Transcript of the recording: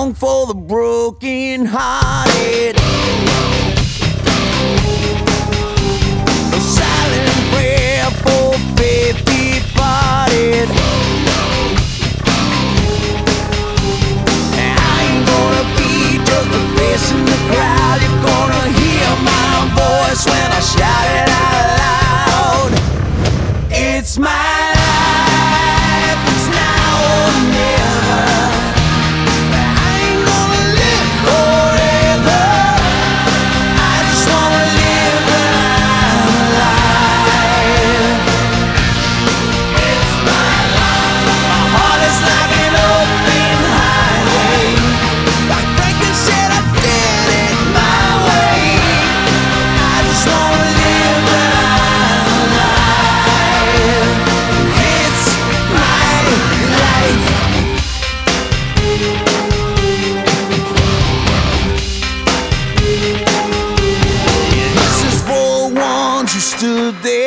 song for the broken hearted. A silent prayer for faith departed. I ain't gonna be just a face in the crowd. You're gonna hear my voice when I shout it out loud. It's my life, it's now or never. I ain't gonna live forever. I just wanna live when I'm alive. It's my life. My heart is like an open highway. Like Franklin said, I did it my way. I just wanna live when I'm alive. It's my life. This is for the ones who stood there